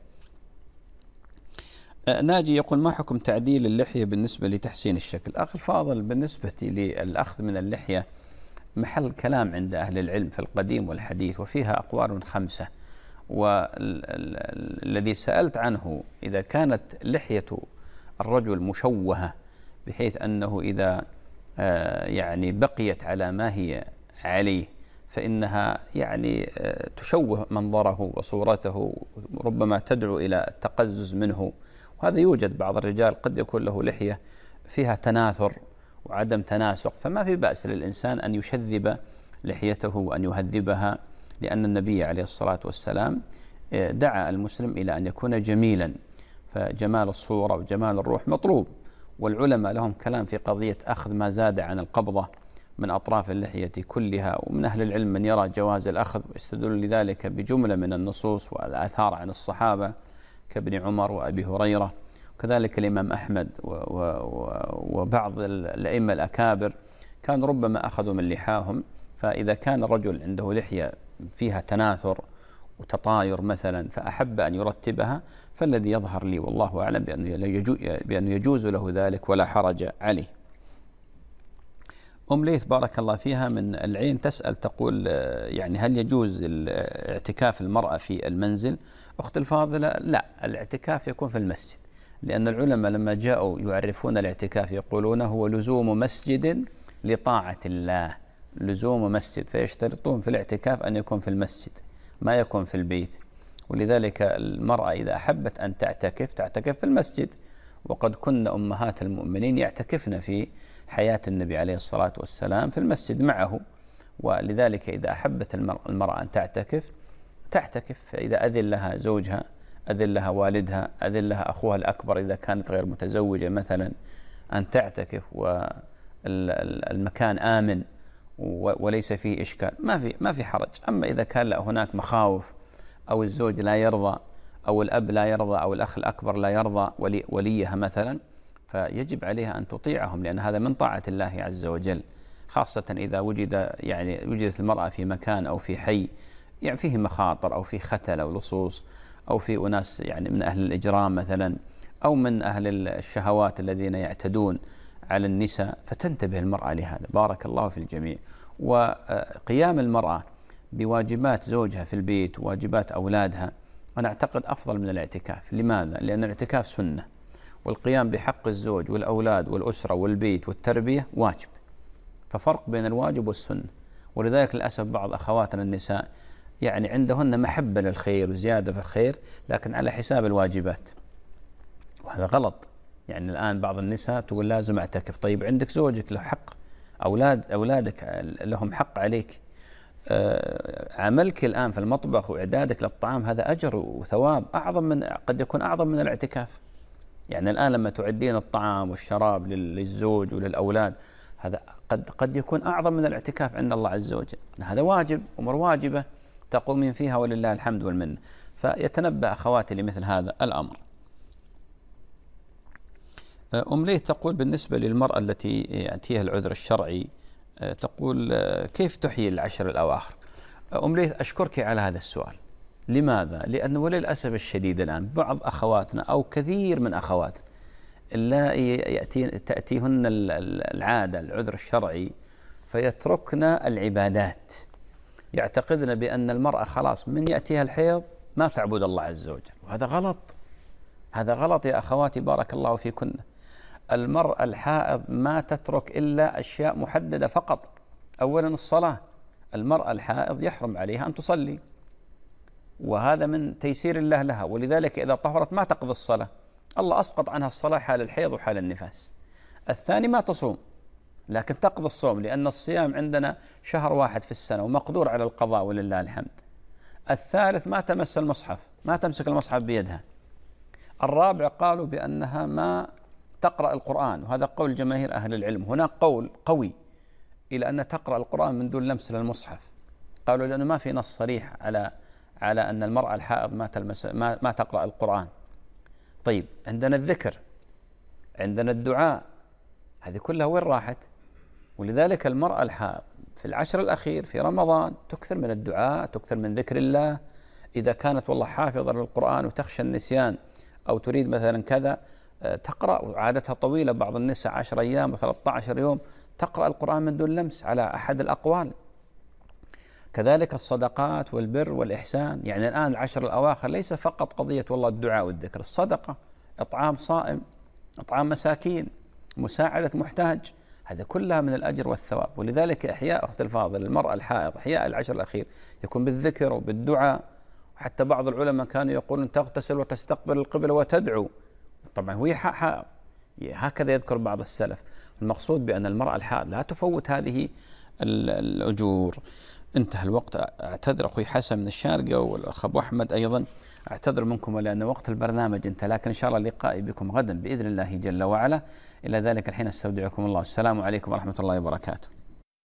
ناجي يقول ما حكم تعديل اللحية بالنسبة لتحسين الشكل؟ أخي الفاضل بالنسبة للأخذ من اللحية محل كلام عند أهل العلم في القديم والحديث، وفيها أقوال خمسة. والذي سألت عنه إذا كانت لحية الرجل مشوهة بحيث أنه إذا يعني بقيت على ما هي عليه فإنها يعني تشوه منظره وصورته، ربما تدعو إلى التقزز منه. وهذا يوجد بعض الرجال قد يكون له لحية فيها تناثر وعدم تناسق، فما في بأس للإنسان أن يشذب لحيته وأن يهذبها، لأن النبي عليه الصلاة والسلام دعا المسلم إلى أن يكون جميلا، فجمال الصورة وجمال الروح مطلوب. والعلماء لهم كلام في قضية أخذ ما زاد عن القبضة من أطراف اللحية كلها، ومن أهل العلم من يرى جواز الأخذ ويستدل لذلك بجملة من النصوص والآثار عن الصحابة كابن عمر وأبي هريرة، وكذلك الإمام أحمد وبعض الأئمة الأكابر كان ربما أخذوا من لحاهم فإذا كان الرجل عنده لحية فيها تناثر وتطاير مثلا فأحب أن يرتبها، فالذي يظهر لي والله أعلم بأنه يجوز له ذلك ولا حرج عليه. أم ليث بارك الله فيها من العين تسأل تقول يعني هل يجوز اعتكاف المرأة في المنزل؟ أخت الفاضلة لا، الاعتكاف يكون في المسجد، لأن العلماء لما جاءوا يعرفون الاعتكاف يقولون هو لزوم مسجد لطاعة الله، لزوم مسجد، فيشترطون في الاعتكاف أن يكون في المسجد ما يكون في البيت. ولذلك المرأة إذا أحبت أن تعتكف تعتكف في المسجد، وقد كن أمهات المؤمنين يعتكفن في حياة النبي عليه الصلاة والسلام في المسجد معه. ولذلك إذا أحبت المرأة أن تعتكف تعتكف، فإذا أذن لها زوجها، أذن لها والدها، أذن لها أخوها الأكبر إذا كانت غير متزوجة مثلا أن تعتكف والمكان آمن وليس فيه إشكال، ما في ما في حرج. أما إذا كان هناك مخاوف أو الزوج لا يرضى أو الأب لا يرضى أو الأخ الأكبر لا يرضى ولي وليها مثلا، فيجب عليها أن تطيعهم، لأن هذا من طاعة الله عز وجل، خاصة إذا وجد يعني وجدت المرأة في مكان أو في حي يعني فيه مخاطر أو فيه ختل أو لصوص أو في أناس يعني من أهل الإجرام مثلا أو من أهل الشهوات الذين يعتدون على النساء، فتنتبه المرأة لهذا. بارك الله في الجميع. وقيام المرأة بواجبات زوجها في البيت وواجبات أولادها أنا أعتقد أفضل من الاعتكاف. لماذا؟ لأن الاعتكاف سنة، والقيام بحق الزوج والأولاد والأسرة والبيت والتربية واجب، ففرق بين الواجب والسنة. ولذلك للأسف بعض أخواتنا النساء يعني عندهن محبة للخير وزيادة في الخير لكن على حساب الواجبات، وهذا غلط. يعني الآن بعض النساء تقول لازم أعتكف، طيب عندك زوجك له حق، أولاد أولادك لهم حق عليك، آه عملك الآن في المطبخ وإعدادك للطعام هذا أجر وثواب أعظم من قد يكون أعظم من الاعتكاف. يعني الآن لما تعدين الطعام والشراب للزوج وللأولاد هذا قد قد يكون أعظم من الاعتكاف عند الله عز وجل. هذا واجب، أمر واجبة تقومين فيها ولله الحمد والمنة. فيتنبأ أخواتي لمثل هذا الأمر. أم ليث تقول بالنسبة للمرأة التي يأتيها العذر الشرعي تقول كيف تحيي العشر الأواخر؟ أم ليث أشكرك على هذا السؤال. لماذا؟ لأنه وللأسف الشديد الآن بعض أخواتنا أو كثير من أخواتنا اللائي يأتي تأتيهن العادة العذر الشرعي فيتركن العبادات، يعتقدن بأن المرأة خلاص من يأتيها الحيض ما تعبد الله عز وجل، وهذا غلط. هذا غلط يا أخواتي بارك الله فيكن. المرأة الحائض ما تترك إلا أشياء محددة فقط. أولا الصلاة، المرأة الحائض يحرم عليها أن تصلي، وهذا من تيسير الله لها، ولذلك إذا طهرت ما تقضي الصلاة، الله أسقط عنها الصلاة حال الحيض وحال النفاس. الثاني ما تصوم لكن تقضي الصوم، لأن الصيام عندنا شهر واحد في السنة ومقدور على القضاء ولله الحمد. الثالث ما تمس المصحف، ما تمسك المصحف بيدها. الرابع قالوا بأنها ما تقرأ القرآن، وهذا قول جماهير أهل العلم. هناك قول قوي إلى أن تقرأ القرآن من دون لمس للمصحف، قالوا لأنه ما في نص صريح على على أن المرأة الحائض ما تلمس ما, ما تقرأ القرآن. طيب عندنا الذكر، عندنا الدعاء، هذه كلها وين راحت؟ ولذلك المرأة الحائض في العشر الأخير في رمضان تكثر من الدعاء، تكثر من ذكر الله. إذا كانت والله حافظة للقرآن وتخشى النسيان أو تريد مثلا كذا تقرأ، وعادتها طويلة، بعض النساء عشر أيام وثلاثة عشر يوم تقرأ القرآن من دون لمس على أحد الأقوال. كذلك الصدقات والبر والإحسان. يعني الآن العشر الأواخر ليس فقط قضية والله الدعاء والذكر، الصدقة، إطعام صائم، إطعام مساكين، مساعدة محتاج، هذا كلها من الأجر والثواب. ولذلك إحياء أخت الفاضل المرأة الحائض، إحياء العشر الأخير يكون بالذكر وبالدعاء. وحتى بعض العلماء كانوا يقولون تغتسل وتستقبل القبلة وتدعو، طبعا هو حائض، هكذا يذكر بعض السلف. المقصود بأن المرأة الحائض لا تفوت هذه الأجور. انتهى الوقت. أعتذر أخوي حسن من الشارقة والأخ أبو أحمد أيضا، أعتذر منكم لأن وقت البرنامج انتهى، لكن إن شاء الله لقائي بكم غدا بإذن الله جل وعلا. إلى ذلك الحين استودعكم الله، السلام عليكم ورحمة الله وبركاته.